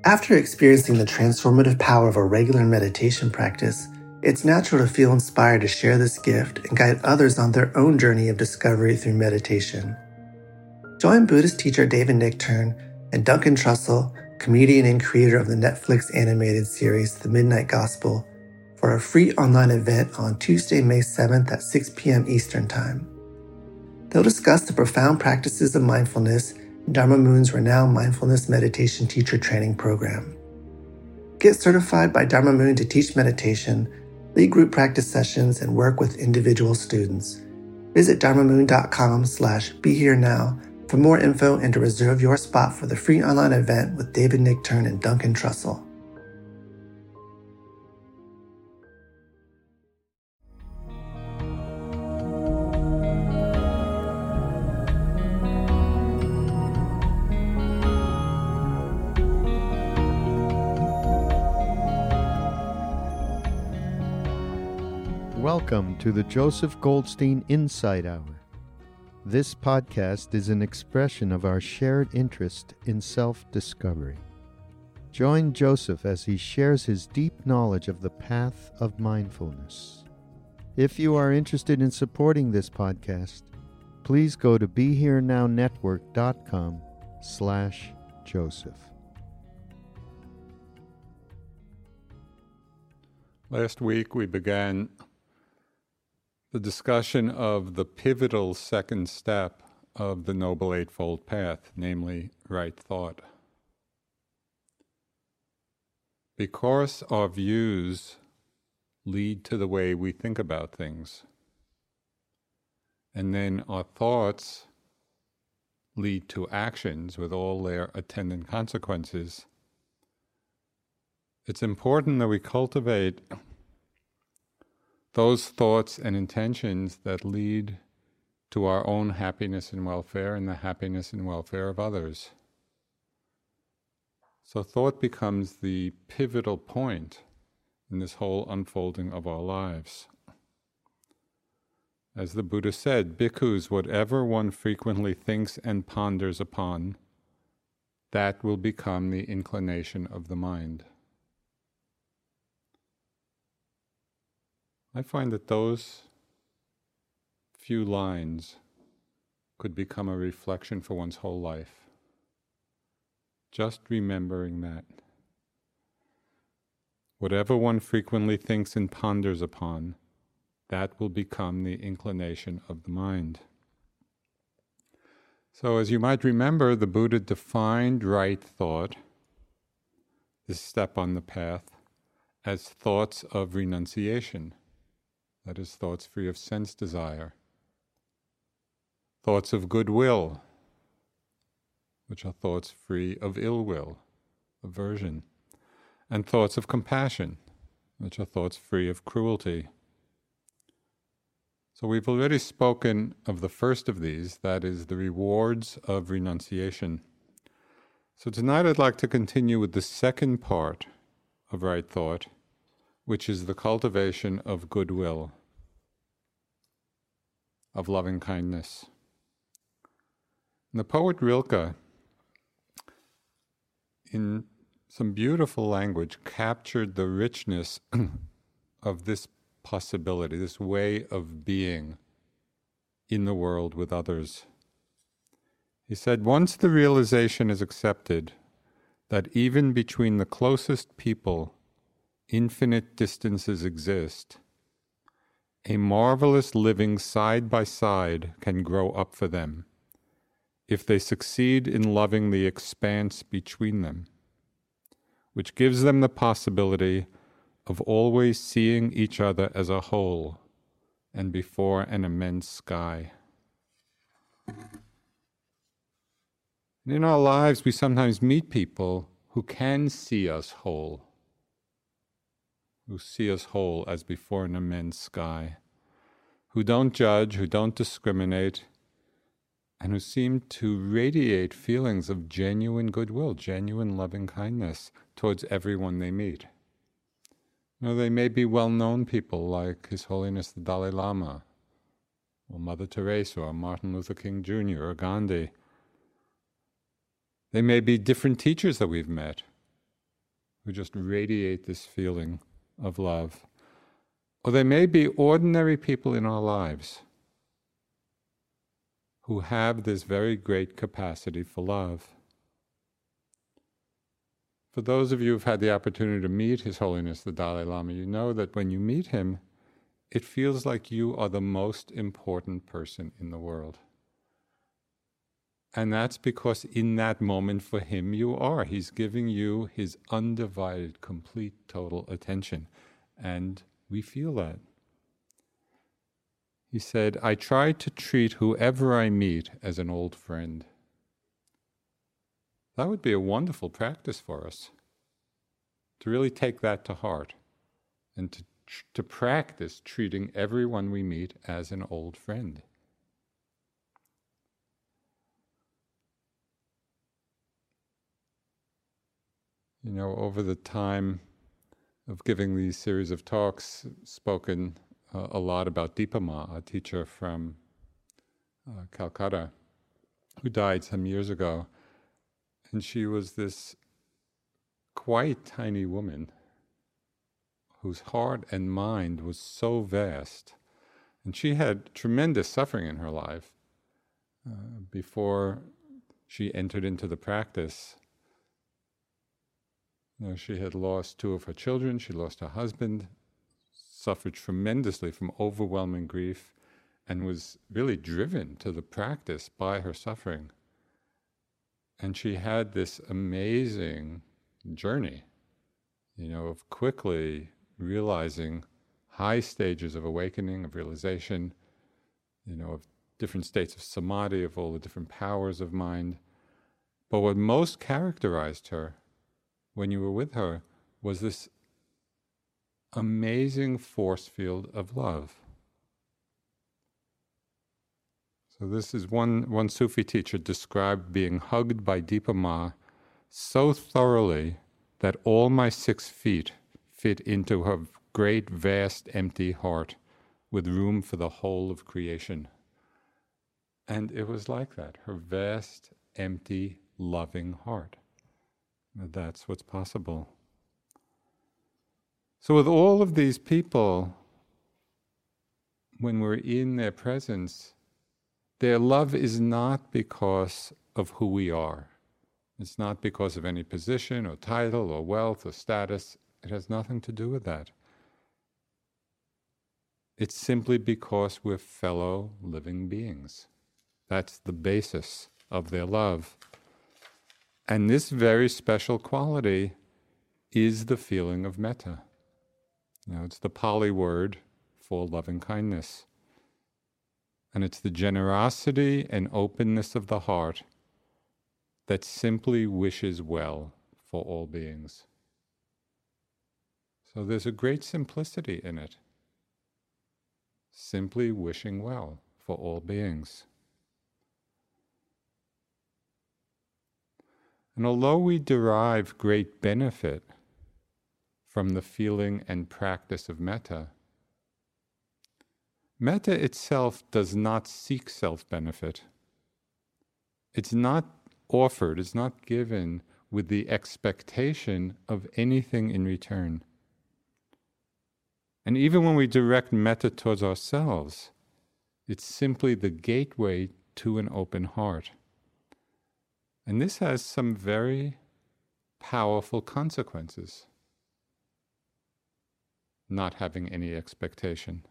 After experiencing the transformative power of a regular meditation practice, it's natural to feel inspired to share this gift and guide others on their own journey of discovery through meditation. Join Buddhist teacher David Nichtern and Duncan Trussell, comedian and creator of the Netflix animated series The Midnight Gospel, for a free online event on Tuesday, May 7th at 6 p.m. Eastern Time. They'll discuss the profound practices of mindfulness in Dharma Moon's renowned mindfulness meditation teacher training program. Get certified by Dharma Moon to teach meditation, lead group practice sessions, and work with individual students. Visit dharmamoon.com/BeHereNow for more info and to reserve your spot for the free online event with David Nichtern and Duncan Trussell. Welcome to the Joseph Goldstein Insight Hour. This podcast is an expression of our shared interest in self-discovery. Join Joseph as he shares his deep knowledge of the path of mindfulness. If you are interested in supporting this podcast, please go to BeHereNowNetwork.com/Joseph. Last week we began the discussion of the pivotal second step of the Noble Eightfold Path, namely right thought. Because our views lead to the way we think about things, and then our thoughts lead to actions with all their attendant consequences, it's important that we cultivate those thoughts and intentions that lead to our own happiness and welfare and the happiness and welfare of others. So thought becomes the pivotal point in this whole unfolding of our lives. As the Buddha said, bhikkhus, whatever one frequently thinks and ponders upon, that will become the inclination of the mind. I find that those few lines could become a reflection for one's whole life. Just remembering that. Whatever one frequently thinks and ponders upon, that will become the inclination of the mind. So as you might remember, the Buddha defined right thought, this step on the path, as thoughts of renunciation. That is, thoughts free of sense desire. Thoughts of goodwill, which are thoughts free of ill will, aversion. And thoughts of compassion, which are thoughts free of cruelty. So we've already spoken of the first of these, that is, the rewards of renunciation. So tonight I'd like to continue with the second part of right thought, which is the cultivation of goodwill, of loving kindness. And the poet Rilke, in some beautiful language, captured the richness of this possibility, this way of being in the world with others. He said, once the realization is accepted that even between the closest people infinite distances exist, a marvelous living side by side can grow up for them if they succeed in loving the expanse between them, which gives them the possibility of always seeing each other as a whole and before an immense sky. And in our lives, we sometimes meet people who can see us whole, who see us whole as before an immense sky, who don't judge, who don't discriminate, and who seem to radiate feelings of genuine goodwill, genuine loving kindness towards everyone they meet. You know, they may be well-known people like His Holiness the Dalai Lama, or Mother Teresa, or Martin Luther King Jr., or Gandhi. They may be different teachers that we've met, who just radiate this feeling of love. Or they may be ordinary people in our lives who have this very great capacity for love. For those of you who've had the opportunity to meet His Holiness the Dalai Lama, you know that when you meet him, it feels like you are the most important person in the world. And that's because in that moment for him you are. He's giving you his undivided, complete, total attention. And we feel that. He said, I try to treat whoever I meet as an old friend. That would be a wonderful practice for us, to really take that to heart and to practice treating everyone we meet as an old friend. You know, over the time of giving these series of talks, spoken a lot about Dipa Ma, a teacher from Calcutta, who died some years ago. And she was this quite tiny woman whose heart and mind was so vast. And she had tremendous suffering in her life before she entered into the practice. You know, she had lost 2 of her children, she lost her husband, suffered tremendously from overwhelming grief, and was really driven to the practice by her suffering. And she had this amazing journey, you know, of quickly realizing high stages of awakening, of realization, you know, of different states of samadhi, of all the different powers of mind. But what most characterized her when you were with her was this amazing force field of love. So this is one Sufi teacher described being hugged by Dipa Ma so thoroughly that all my 6 feet fit into her great, vast, empty heart with room for the whole of creation. And it was like that, her vast, empty, loving heart. That's what's possible. So with all of these people, when we're in their presence, their love is not because of who we are. It's not because of any position or title or wealth or status. It has nothing to do with that. It's simply because we're fellow living beings. That's the basis of their love. And this very special quality is the feeling of metta. You know, it's the Pali word for loving kindness. And it's the generosity and openness of the heart that simply wishes well for all beings. So there's a great simplicity in it. Simply wishing well for all beings. And although we derive great benefit from the feeling and practice of metta, metta itself does not seek self-benefit. It's not offered, it's not given with the expectation of anything in return. And even when we direct metta towards ourselves, it's simply the gateway to an open heart. And this has some very powerful consequences, not having any expectation.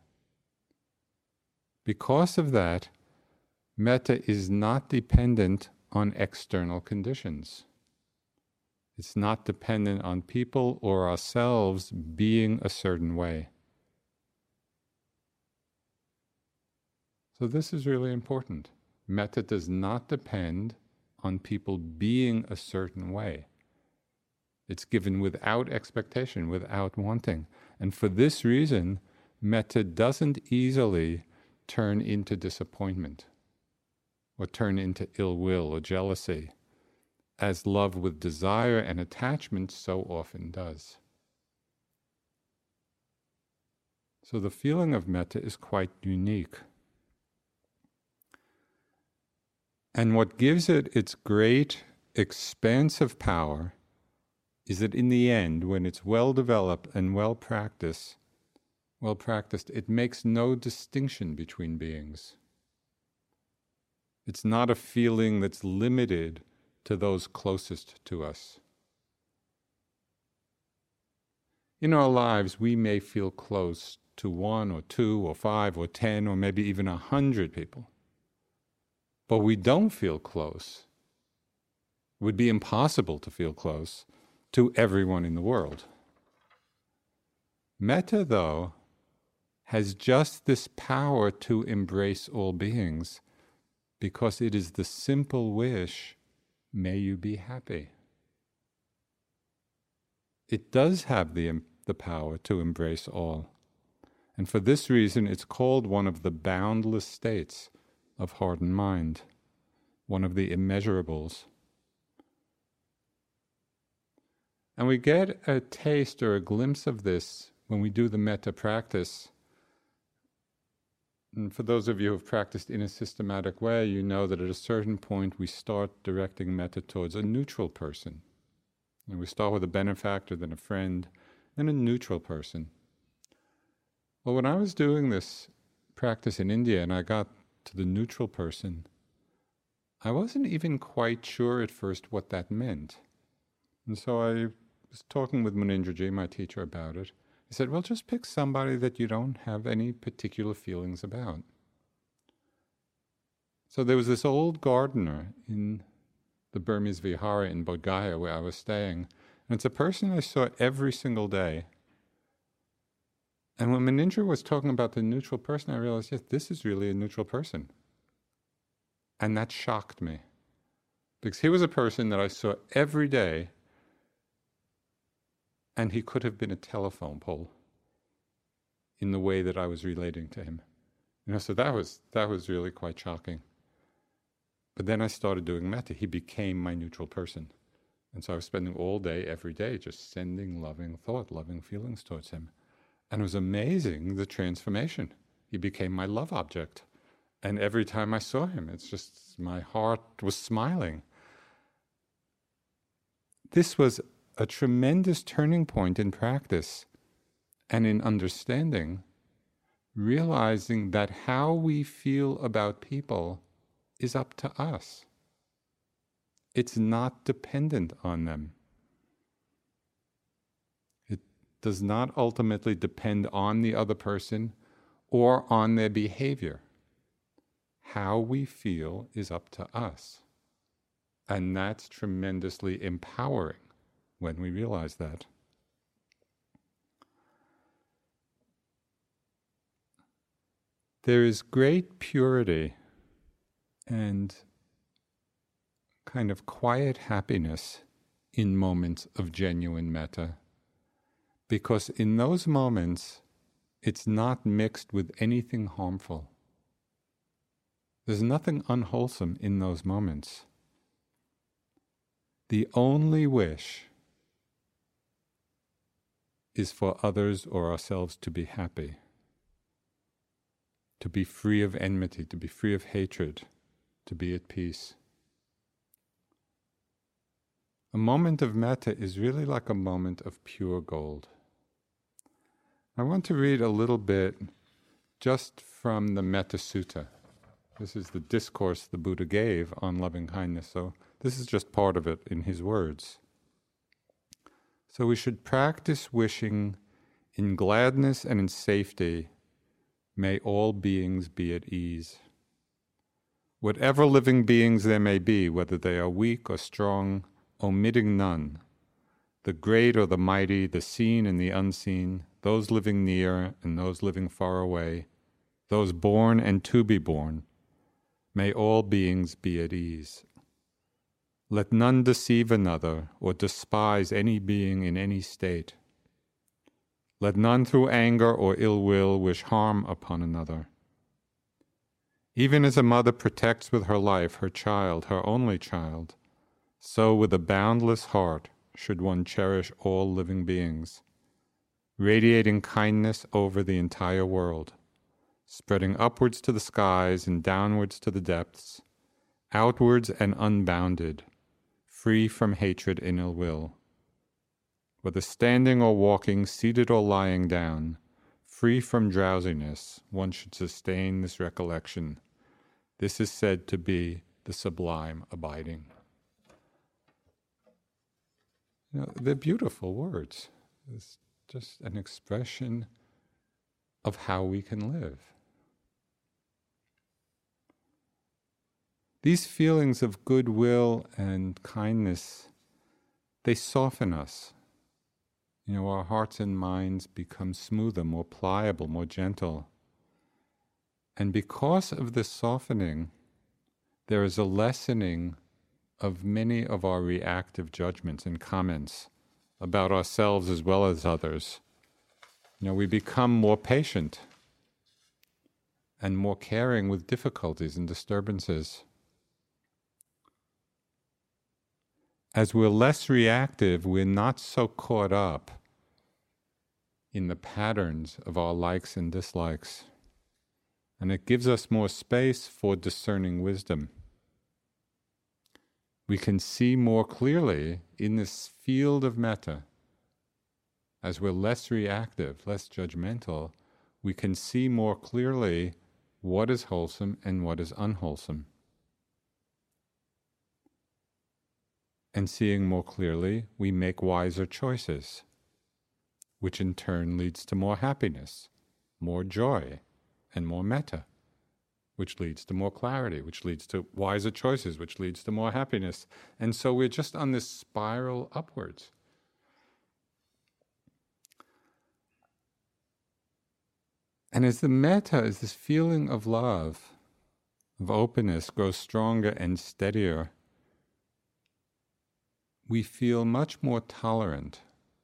Because of that, metta is not dependent on external conditions. It's not dependent on people or ourselves being a certain way. So this is really important. Metta does not depend on people being a certain way. It's given without expectation, without wanting. And for this reason, metta doesn't easily turn into disappointment or turn into ill will or jealousy, as love with desire and attachment so often does. So the feeling of metta is quite unique. And what gives it its great expansive power is that in the end, when it's well developed and well practiced, it makes no distinction between beings. It's not a feeling that's limited to those closest to us. In our lives, we may feel close to 1 or 2 or 5 or 10 or maybe even 100 people. But we don't feel close. It would be impossible to feel close to everyone in the world. Metta, though, has just this power to embrace all beings because it is the simple wish, may you be happy. It does have the power to embrace all. And for this reason, it's called one of the boundless states of heart and mind, one of the immeasurables. And we get a taste or a glimpse of this when we do the metta practice. And for those of you who have practiced in a systematic way, you know that at a certain point we start directing metta towards a neutral person. And we start with a benefactor, then a friend, then a neutral person. Well, when I was doing this practice in India and I got to the neutral person, I wasn't even quite sure at first what that meant. And so I was talking with Munindraji, my teacher, about it. He said, well, just pick somebody that you don't have any particular feelings about. So there was this old gardener in the Burmese Vihara in Bodh Gaya where I was staying. And it's a person I saw every single day. And when Munindra was talking about the neutral person, I realized, yes, this is really a neutral person. And that shocked me. Because he was a person that I saw every day, and he could have been a telephone pole in the way that I was relating to him. So that was really quite shocking. But then I started doing metta. He became my neutral person. And so I was spending all day, every day, just sending loving thought, loving feelings towards him. And it was amazing, the transformation. He became my love object. And every time I saw him, it's just, my heart was smiling. This was a tremendous turning point in practice and in understanding, realizing that how we feel about people is up to us. It's not dependent on them. It does not ultimately depend on the other person or on their behavior. How we feel is up to us. And that's tremendously empowering when we realize that. There is great purity and kind of quiet happiness in moments of genuine metta, because in those moments it's not mixed with anything harmful. There's nothing unwholesome in those moments. The only wish is for others or ourselves to be happy, to be free of enmity, to be free of hatred, to be at peace. A moment of metta is really like a moment of pure gold. I want to read a little bit just from the Metta Sutta. This is the discourse the Buddha gave on loving kindness, so this is just part of it in his words. So we should practice wishing in gladness and in safety, may all beings be at ease. Whatever living beings there may be, whether they are weak or strong, omitting none, the great or the mighty, the seen and the unseen, those living near and those living far away, those born and to be born, may all beings be at ease. Let none deceive another or despise any being in any state. Let none through anger or ill will wish harm upon another. Even as a mother protects with her life her child, her only child, so with a boundless heart should one cherish all living beings, radiating kindness over the entire world, spreading upwards to the skies and downwards to the depths, outwards and unbounded, free from hatred and ill will. whether standing or walking, seated or lying down, free from drowsiness, one should sustain this recollection. This is said to be the sublime abiding. They're beautiful words. It's just an expression of how we can live. These feelings of goodwill and kindness, they soften us. Our hearts and minds become smoother, more pliable, more gentle. And because of this softening, there is a lessening of many of our reactive judgments and comments about ourselves as well as others. We become more patient and more caring with difficulties and disturbances. As we're less reactive, we're not so caught up in the patterns of our likes and dislikes. And it gives us more space for discerning wisdom. We can see more clearly in this field of metta. As we're less reactive, less judgmental, we can see more clearly what is wholesome and what is unwholesome. And seeing more clearly, we make wiser choices, which in turn leads to more happiness, more joy, and more metta, which leads to more clarity, which leads to wiser choices, which leads to more happiness. And so we're just on this spiral upwards. And as the metta, as this feeling of love, of openness grows stronger and steadier, we feel much more tolerant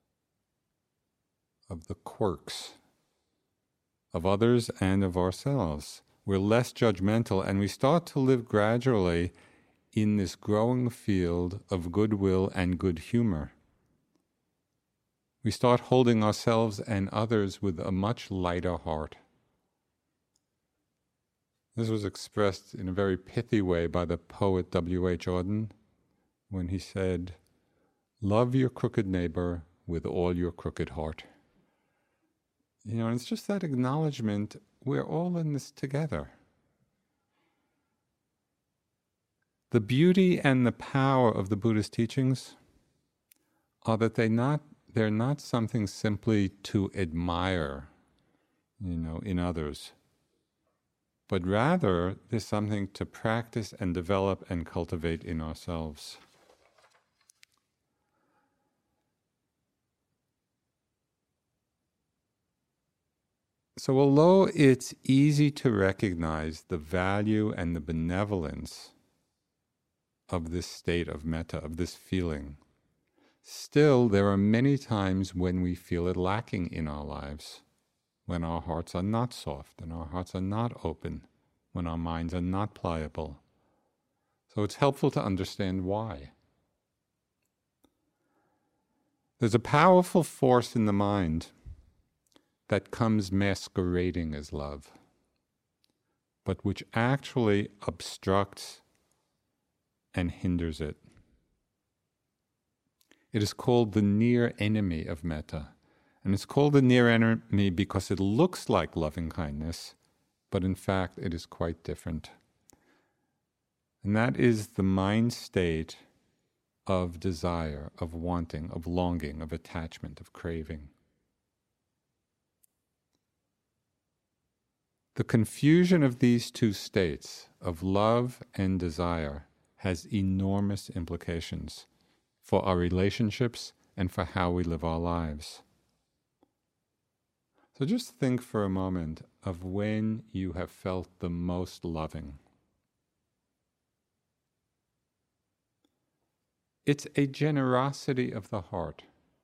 of the quirks of others and of ourselves. We're less judgmental, and we start to live gradually in this growing field of goodwill and good humor. We start holding ourselves and others with a much lighter heart. This was expressed in a very pithy way by the poet W.H. Auden when he said, "Love your crooked neighbor with all your crooked heart." And it's just that acknowledgement, we're all in this together. The beauty and the power of the Buddhist teachings are that they're not something simply to admire, in others, but rather there's something to practice and develop and cultivate in ourselves. So although it's easy to recognize the value and the benevolence of this state of metta, of this feeling, still there are many times when we feel it lacking in our lives, when our hearts are not soft and our hearts are not open, when our minds are not pliable. So it's helpful to understand why. There's a powerful force in the mind that comes masquerading as love, but which actually obstructs and hinders it. It is called the near enemy of metta. And it's called the near enemy because it looks like loving kindness, but in fact it is quite different. And that is the mind state of desire, of wanting, of longing, of attachment, of craving. The confusion of these two states, of love and desire, has enormous implications for our relationships and for how we live our lives. So just think for a moment of when you have felt the most loving. It's a generosity of the heart.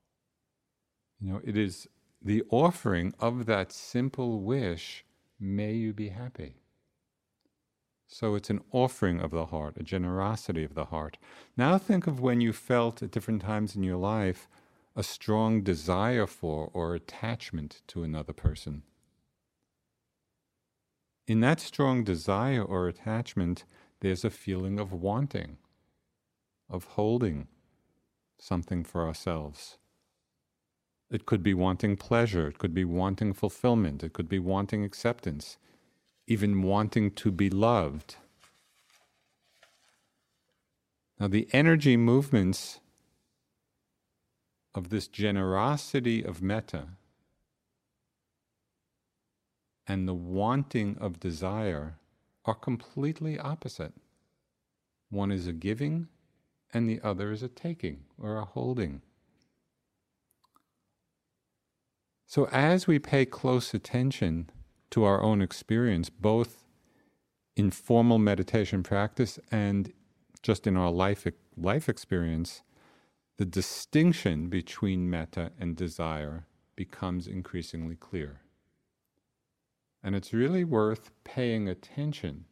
It is the offering of that simple wish, may you be happy. So it's an offering of the heart, a generosity of the heart. Now think of when you felt at different times in your life a strong desire for or attachment to another person. In that strong desire or attachment, there's a feeling of wanting, of holding something for ourselves. It could be wanting pleasure. It could be wanting fulfillment. It could be wanting acceptance, even wanting to be loved. Now, the energy movements of this generosity of metta and the wanting of desire are completely opposite. One is a giving, and the other is a taking or a holding. So as we pay close attention to our own experience, both in formal meditation practice and just in our life experience, the distinction between metta and desire becomes increasingly clear. And it's really worth paying attention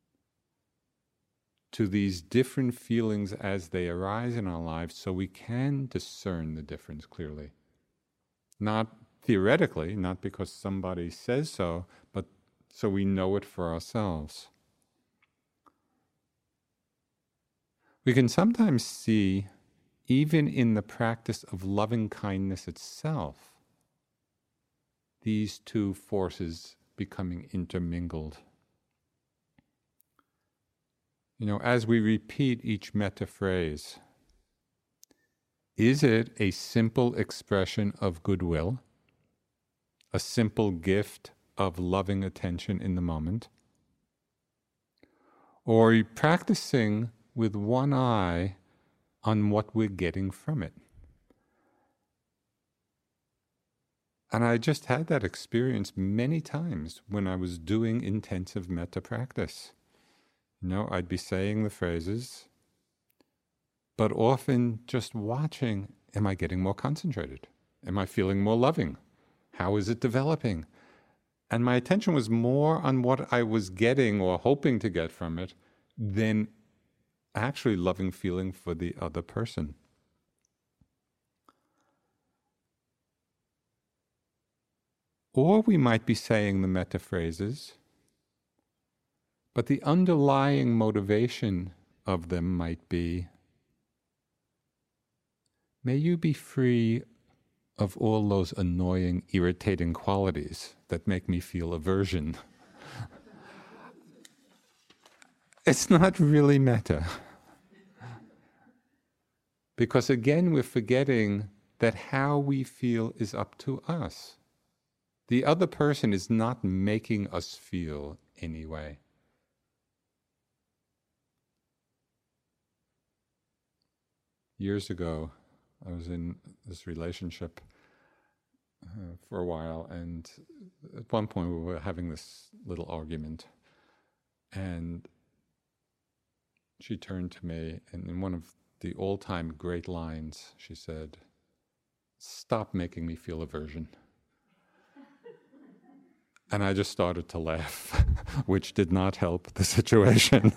to these different feelings as they arise in our lives so we can discern the difference clearly. Not theoretically, not because somebody says so, but so we know it for ourselves. We can sometimes see, even in the practice of loving kindness itself, these two forces becoming intermingled. As we repeat each metta phrase, is it a simple expression of goodwill, a simple gift of loving attention in the moment? Or are you practicing with one eye on what we're getting from it? And I just had that experience many times when I was doing intensive metta practice. I'd be saying the phrases, but often just watching, am I getting more concentrated? Am I feeling more loving? How is it developing? And my attention was more on what I was getting or hoping to get from it than actually loving feeling for the other person. Or we might be saying the metta phrases, but the underlying motivation of them might be, may you be free of all those annoying, irritating qualities that make me feel aversion. It's not really metta. Because again, we're forgetting that how we feel is up to us. The other person is not making us feel anyway. Years ago, I was in this relationship for a while, and at one point we were having this little argument, and she turned to me, and in one of the all-time great lines, she said, "Stop making me feel aversion." And I just started to laugh, which did not help the situation.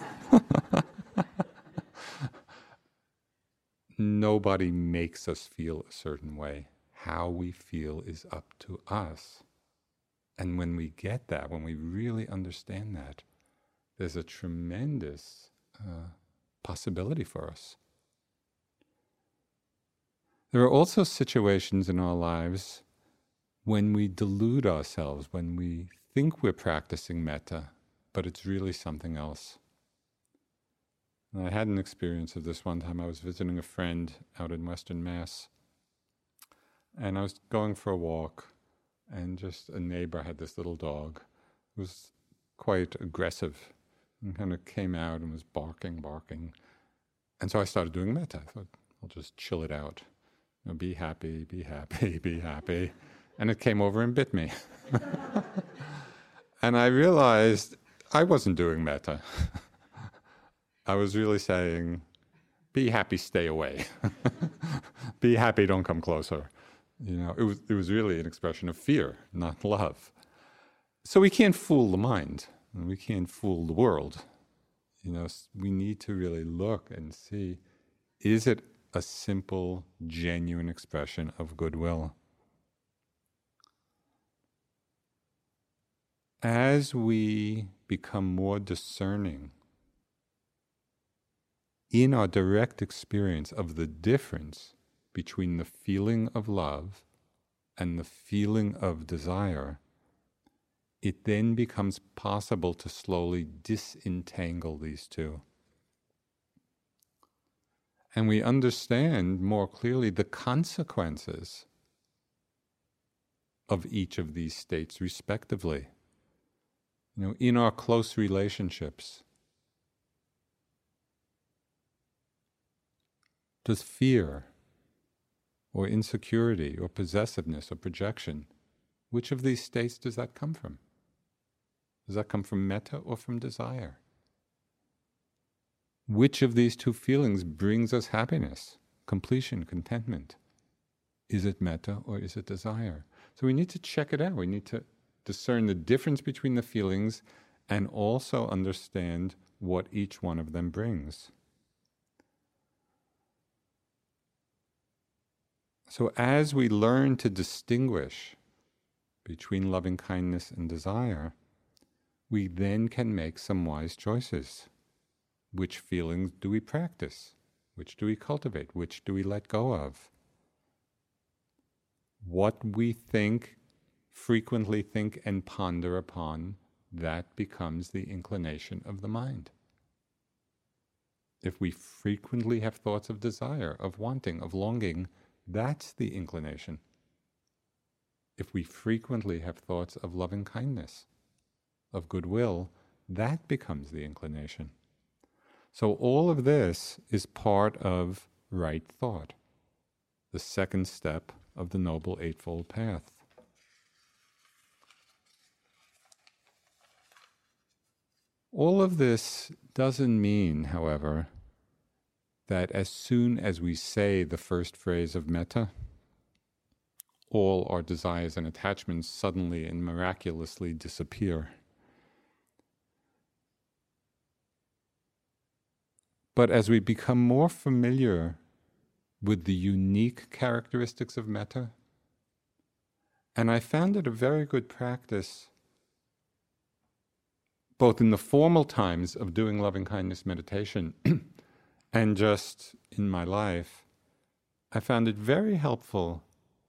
Nobody makes us feel a certain way. How we feel is up to us. And when we get that, when we really understand that, there's a tremendous possibility for us. There are also situations in our lives when we delude ourselves, when we think we're practicing metta, but it's really something else. And I had an experience of this one time. I was visiting a friend out in Western Mass, and I was going for a walk, and just a neighbor had this little dog who was quite aggressive and kind of came out and was barking. And so I started doing metta. I thought, I'll just chill it out. Be happy, be happy, be happy. And it came over and bit me. And I realized I wasn't doing metta. I was really saying, be happy, stay away. Be happy, don't come closer. It was really an expression of fear, not love. So we can't fool the mind, and we can't fool the world. We need to really look and see, is it a simple, genuine expression of goodwill? As we become more discerning in our direct experience of the difference between the feeling of love and the feeling of desire, it then becomes possible to slowly disentangle these two. And we understand more clearly the consequences of each of these states respectively. In our close relationships, does fear or insecurity or possessiveness or projection, which of these states does that come from? Does that come from metta or from desire? Which of these two feelings brings us happiness, completion, contentment? Is it metta or is it desire? So we need to check it out. We need to discern the difference between the feelings and also understand what each one of them brings. So as we learn to distinguish between loving kindness and desire, we then can make some wise choices. Which feelings do we practice? Which do we cultivate? Which do we let go of? What we frequently think and ponder upon, that becomes the inclination of the mind. If we frequently have thoughts of desire, of wanting, of longing, that's the inclination. If we frequently have thoughts of loving kindness, of goodwill, that becomes the inclination. So all of this is part of right thought, the second step of the Noble Eightfold Path. All of this doesn't mean, however, that as soon as we say the first phrase of metta, all our desires and attachments suddenly and miraculously disappear. But as we become more familiar with the unique characteristics of metta, and I found it a very good practice, both in the formal times of doing loving-kindness meditation and just in my life, I found it very helpful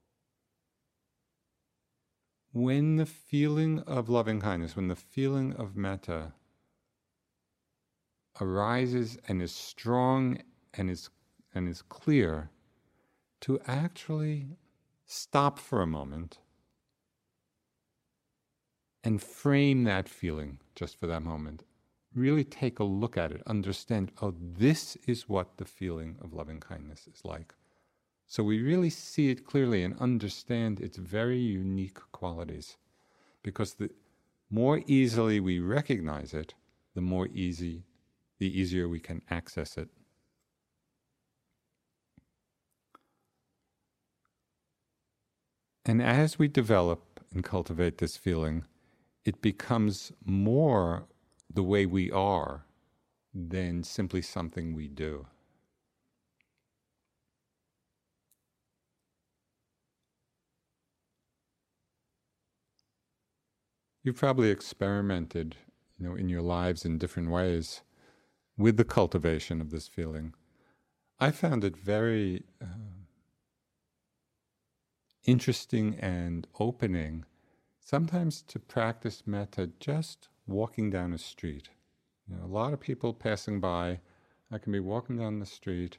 when the feeling of loving-kindness, when the feeling of metta arises and is strong and is clear, to actually stop for a moment and frame that feeling just for that moment. Really take a look at it, understand, oh, this is what the feeling of loving kindness is like. So we really see it clearly and understand its very unique qualities. Because the more easily we recognize it, the easier we can access it. And as we develop and cultivate this feeling, it becomes more the way we are than simply something we do. You've probably experimented, in your lives in different ways with the cultivation of this feeling. I found it very interesting and opening sometimes to practice metta just walking down a street. A lot of people passing by, I can be walking down the street,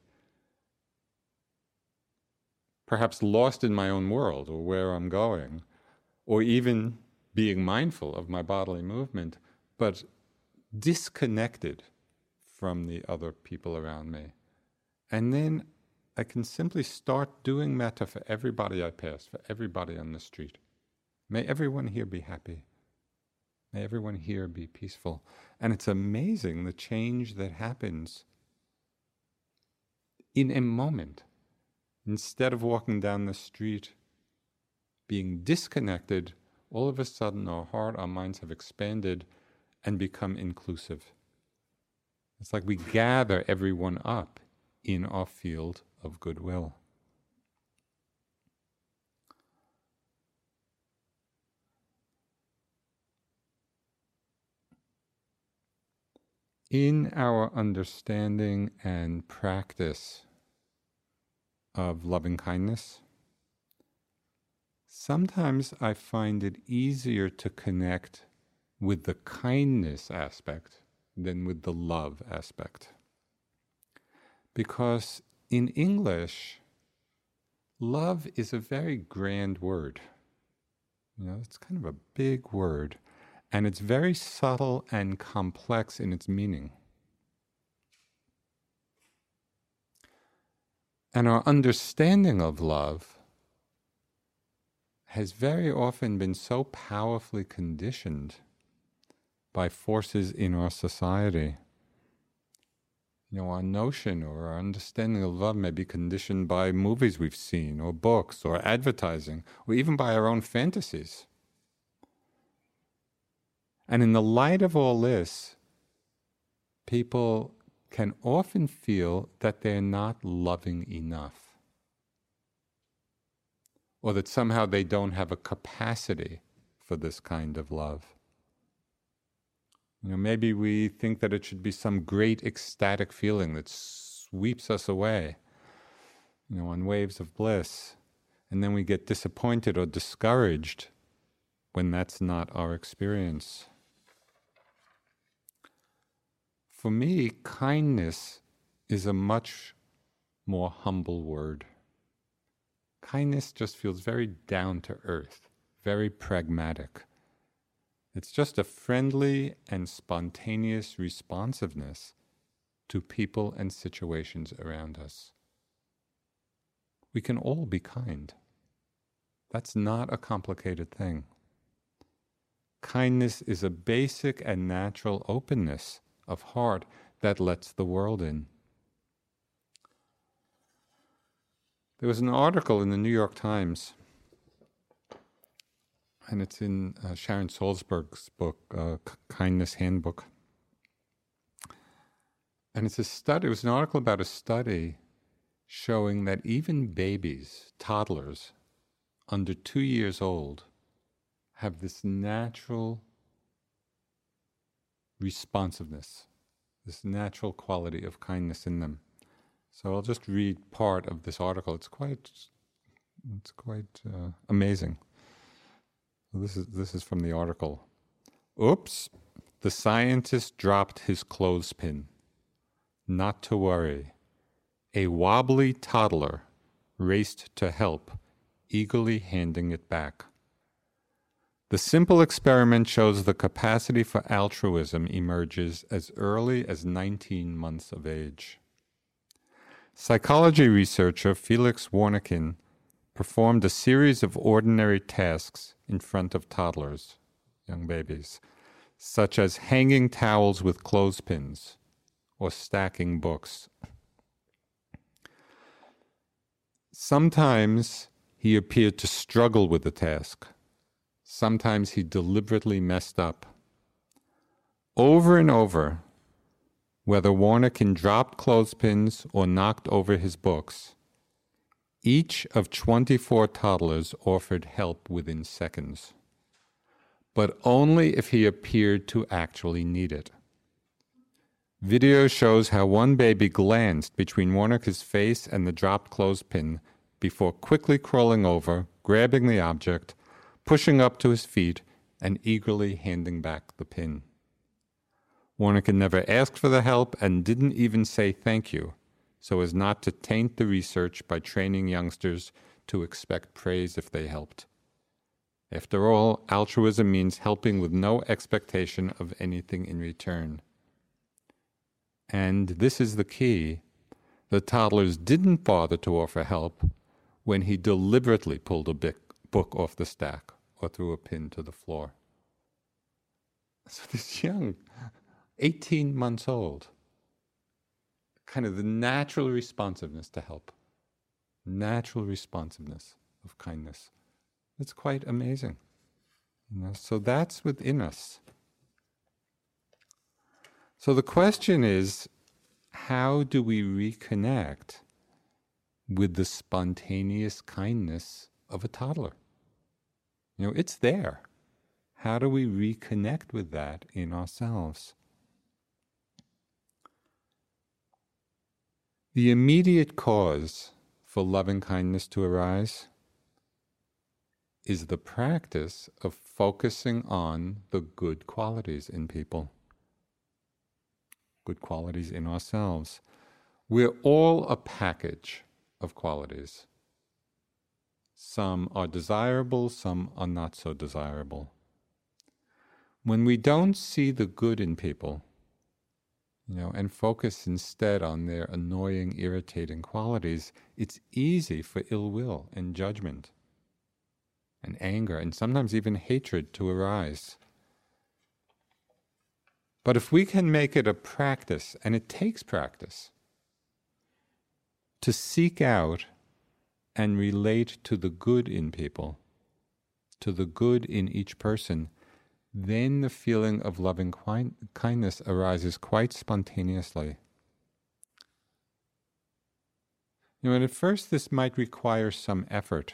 perhaps lost in my own world or where I'm going, or even being mindful of my bodily movement, but disconnected from the other people around me. And then I can simply start doing metta for everybody I pass, for everybody on the street. May everyone here be happy. May everyone here be peaceful. And it's amazing the change that happens in a moment. Instead of walking down the street being disconnected, all of a sudden our heart, our minds have expanded and become inclusive. It's like we gather everyone up in our field of goodwill. In our understanding and practice of loving kindness, sometimes I find it easier to connect with the kindness aspect than with the love aspect. Because in English, love is a very grand word. It's kind of a big word, and it's very subtle and complex in its meaning. And our understanding of love has very often been so powerfully conditioned by forces in our society. Our notion or our understanding of love may be conditioned by movies we've seen, or books, or advertising, or even by our own fantasies. And in the light of all this, people can often feel that they're not loving enough, or that somehow they don't have a capacity for this kind of love. Maybe we think that it should be some great ecstatic feeling that sweeps us away, on waves of bliss. And then we get disappointed or discouraged when that's not our experience. For me, kindness is a much more humble word. Kindness just feels very down to earth, very pragmatic. It's just a friendly and spontaneous responsiveness to people and situations around us. We can all be kind. That's not a complicated thing. Kindness is a basic and natural openness of heart that lets the world in. There was an article in the New York Times, and it's in Sharon Salzberg's book, Kindness Handbook. And it's a study. It was an article about a study showing that even babies, toddlers, under 2 years old, have this natural responsiveness, this natural quality of kindness in them. So I'll just read part of this article. It's quite amazing. This is from the article. Oops, the scientist dropped his clothespin. Not to worry. A wobbly toddler raced to help, eagerly handing it back. The simple experiment shows the capacity for altruism emerges as early as 19 months of age. Psychology researcher Felix Warneken performed a series of ordinary tasks in front of toddlers, young babies, such as hanging towels with clothespins or stacking books. Sometimes he appeared to struggle with the task. Sometimes he deliberately messed up. Over and over, whether Warneken dropped clothespins or knocked over his books, each of 24 toddlers offered help within seconds, but only if he appeared to actually need it. Video shows how one baby glanced between Warneke's face and the dropped clothespin before quickly crawling over, grabbing the object, pushing up to his feet, and eagerly handing back the pin. Warneke never asked for the help and didn't even say thank you, so as not to taint the research by training youngsters to expect praise if they helped. After all, altruism means helping with no expectation of anything in return. And this is the key. The toddlers didn't bother to offer help when he deliberately pulled a book off the stack or threw a pin to the floor. So this young, 18 months old, kind of the natural responsiveness to help, natural responsiveness of kindness. It's quite amazing. So that's within us. So the question is, how do we reconnect with the spontaneous kindness of a toddler? It's there. How do we reconnect with that in ourselves? The immediate cause for loving kindness to arise is the practice of focusing on the good qualities in people, good qualities in ourselves. We're all a package of qualities. Some are desirable, some are not so desirable. When we don't see the good in people, and focus instead on their annoying, irritating qualities, it's easy for ill will and judgment and anger and sometimes even hatred to arise. But if we can make it a practice, and it takes practice, to seek out and relate to the good in people, to the good in each person, then the feeling of loving kindness arises quite spontaneously. And at first this might require some effort,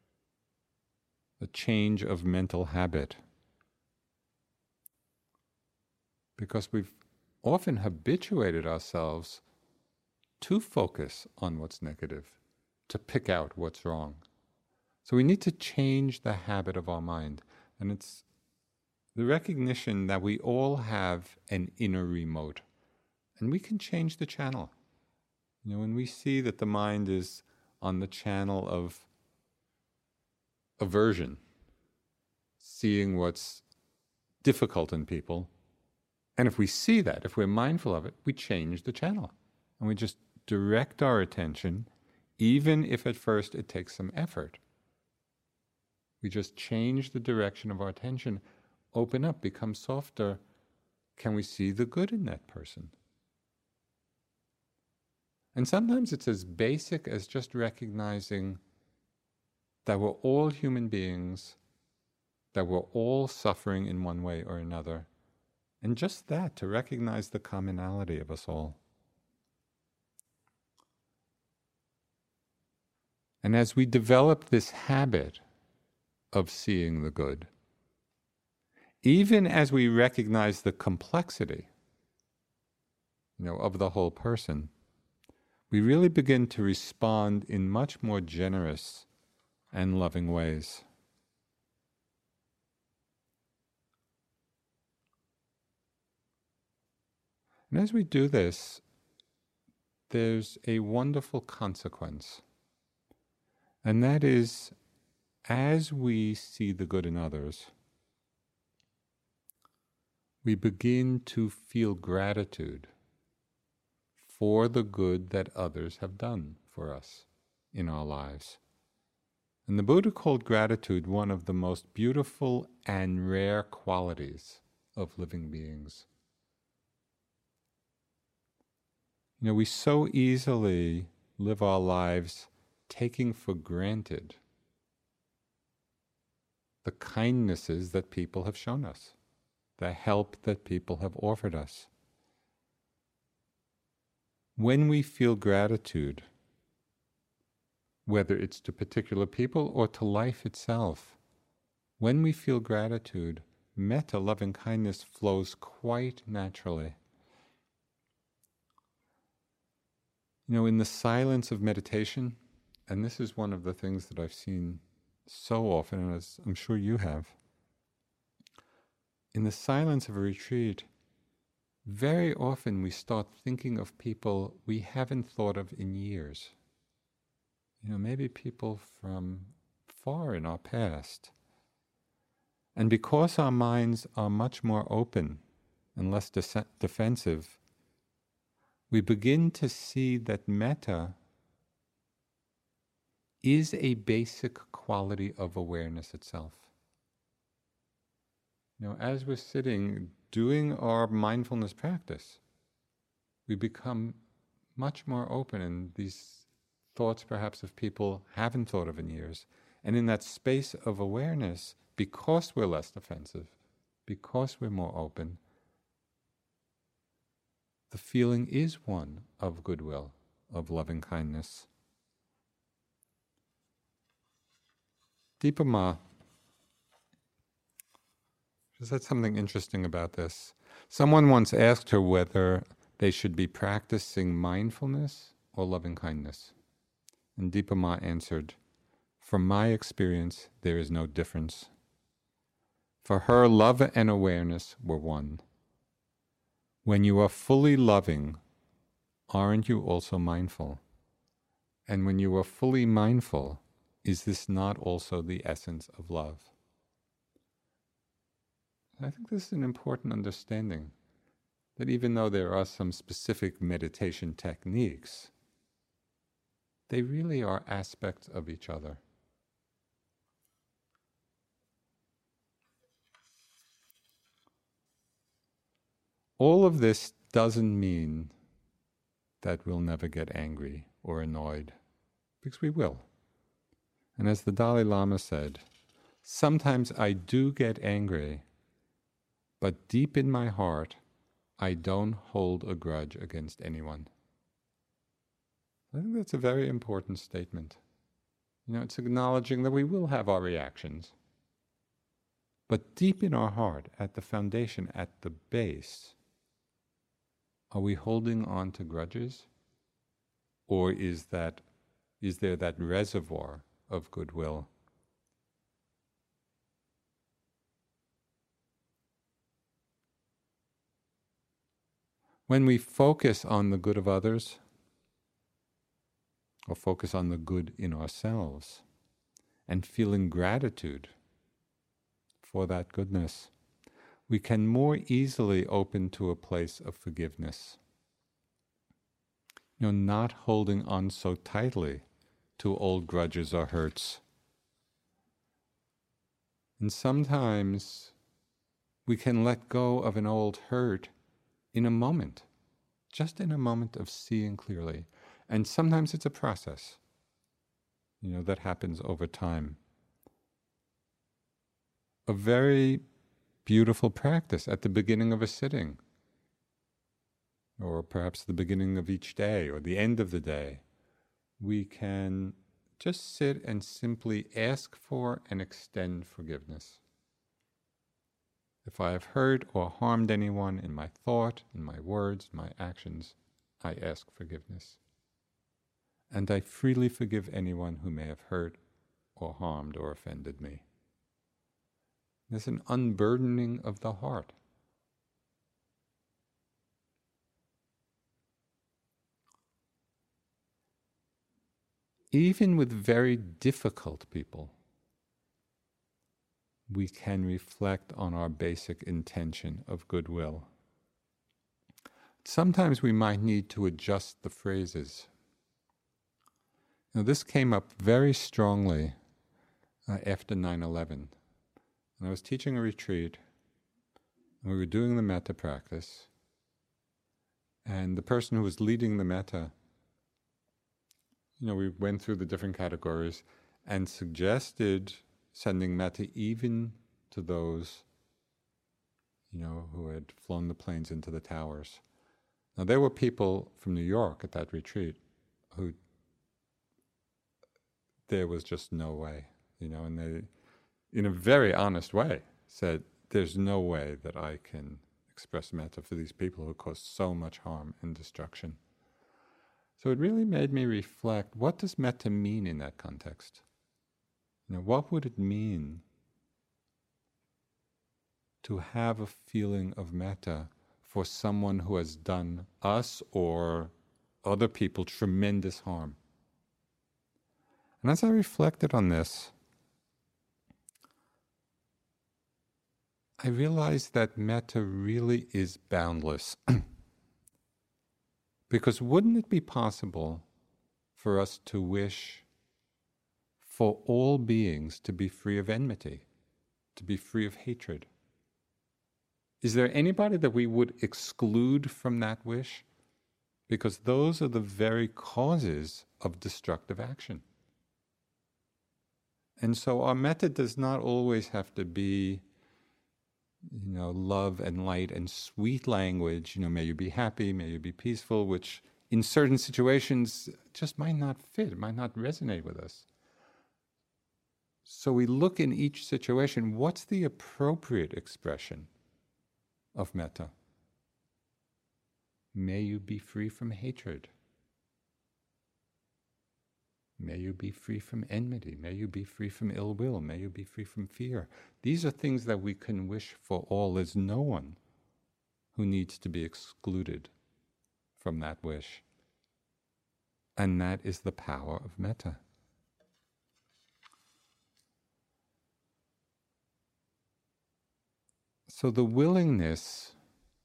a change of mental habit, because we've often habituated ourselves to focus on what's negative, to pick out what's wrong. So we need to change the habit of our mind, and it's the recognition that we all have an inner remote, and we can change the channel. When we see that the mind is on the channel of aversion, seeing what's difficult in people, and if we see that, if we're mindful of it, we change the channel, and we just direct our attention, even if at first it takes some effort. We just change the direction of our attention, open up, become softer. Can we see the good in that person? And sometimes it's as basic as just recognizing that we're all human beings, that we're all suffering in one way or another. And just that, to recognize the commonality of us all. And as we develop this habit of seeing the good, even as we recognize the complexity, of the whole person, we really begin to respond in much more generous and loving ways. And as we do this, there's a wonderful consequence. And that is, as we see the good in others, we begin to feel gratitude for the good that others have done for us in our lives. And the Buddha called gratitude one of the most beautiful and rare qualities of living beings. We so easily live our lives taking for granted the kindnesses that people have shown us, the help that people have offered us. When we feel gratitude, whether it's to particular people or to life itself, when we feel gratitude, metta, loving kindness, flows quite naturally. In the silence of meditation, and this is one of the things that I've seen so often, and as I'm sure you have, in the silence of a retreat, very often we start thinking of people we haven't thought of in years. Maybe people from far in our past. And because our minds are much more open and less defensive, we begin to see that metta is a basic quality of awareness itself. As we're sitting, doing our mindfulness practice, we become much more open, and these thoughts perhaps of people haven't thought of in years. And in that space of awareness, because we're less defensive, because we're more open, the feeling is one of goodwill, of loving kindness. Dipa Ma said something interesting about this. Someone once asked her whether they should be practicing mindfulness or loving kindness. And Dipa Ma answered, From my experience, there is no difference. For her, love and awareness were one. When you are fully loving, aren't you also mindful? And when you are fully mindful, is this not also the essence of love? I think this is an important understanding, that even though there are some specific meditation techniques, they really are aspects of each other. All of this doesn't mean that we'll never get angry or annoyed, because we will. And as the Dalai Lama said, sometimes I do get angry, but deep in my heart, I don't hold a grudge against anyone. I think that's a very important statement. It's acknowledging that we will have our reactions, but deep in our heart, at the foundation, at the base, are we holding on to grudges? Or is there that reservoir of goodwill? When we focus on the good of others, or focus on the good in ourselves, and feeling gratitude for that goodness, we can more easily open to a place of forgiveness. Not holding on so tightly to old grudges or hurts. And sometimes we can let go of an old hurt in a moment, just in a moment of seeing clearly. And sometimes it's a process, that happens over time. A very beautiful practice at the beginning of a sitting, or perhaps the beginning of each day, or the end of the day. We can just sit and simply ask for and extend forgiveness. If I have hurt or harmed anyone in my thought, in my words, my actions, I ask forgiveness. And I freely forgive anyone who may have hurt or harmed or offended me. There's an unburdening of the heart. Even with very difficult people, we can reflect on our basic intention of goodwill. Sometimes we might need to adjust the phrases. This came up very strongly after 9/11. And I was teaching a retreat, and we were doing the metta practice, and the person who was leading the metta, we went through the different categories and suggested sending metta even to those, who had flown the planes into the towers. Now, there were people from New York at that retreat who there was just no way, and they, in a very honest way, said, there's no way that I can express metta for these people who cause so much harm and destruction. So it really made me reflect, what does metta mean in that context? What would it mean to have a feeling of metta for someone who has done us or other people tremendous harm? And as I reflected on this, I realized that metta really is boundless. Because wouldn't it be possible for us to wish for all beings to be free of enmity, to be free of hatred? Is there anybody that we would exclude from that wish? Because those are the very causes of destructive action. And so our metta does not always have to be love and light and sweet language, may you be happy, may you be peaceful, which in certain situations just might not fit, it might not resonate with us. So we look in each situation, what's the appropriate expression of metta? May you be free from hatred. May you be free from enmity. May you be free from ill will. May you be free from fear. These are things that we can wish for all. There's no one who needs to be excluded from that wish. And that is the power of metta. So the willingness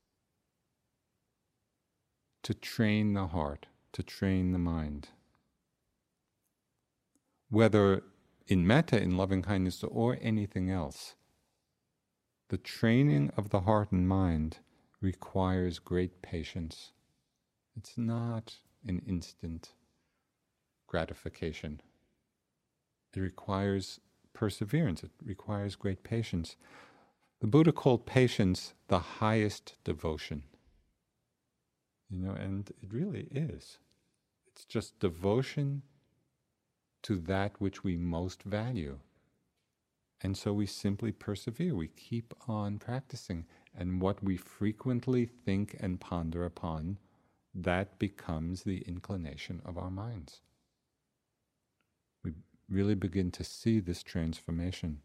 to train the heart, to train the mind, whether in metta, in loving kindness, or anything else, the training of the heart and mind requires great patience. It's not an instant gratification. It requires perseverance. It requires great patience. The Buddha called patience the highest devotion. And it really is. It's just devotion to that which we most value. And so we simply persevere. We keep on practicing. And what we frequently think and ponder upon, that becomes the inclination of our minds. We really begin to see this transformation.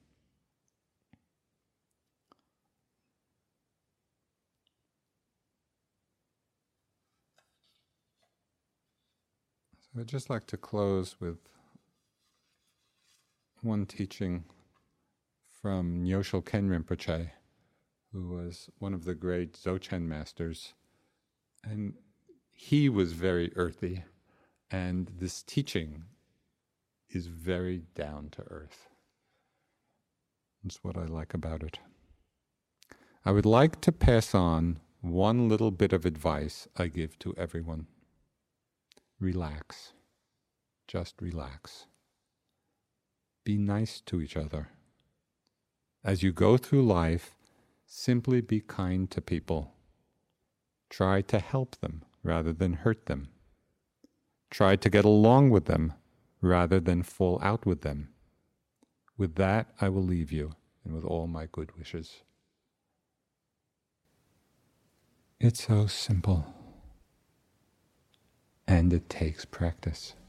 So I'd just like to close with one teaching from Nyoshul Ken Rinpoche, who was one of the great Dzogchen masters. And he was very earthy, and this teaching is very down to earth. That's what I like about it. I would like to pass on one little bit of advice I give to everyone. Relax. Just relax. Be nice to each other. As you go through life, simply be kind to people. Try to help them rather than hurt them. Try to get along with them rather than fall out with them. With that, I will leave you, and with all my good wishes. It's so simple. And it takes practice.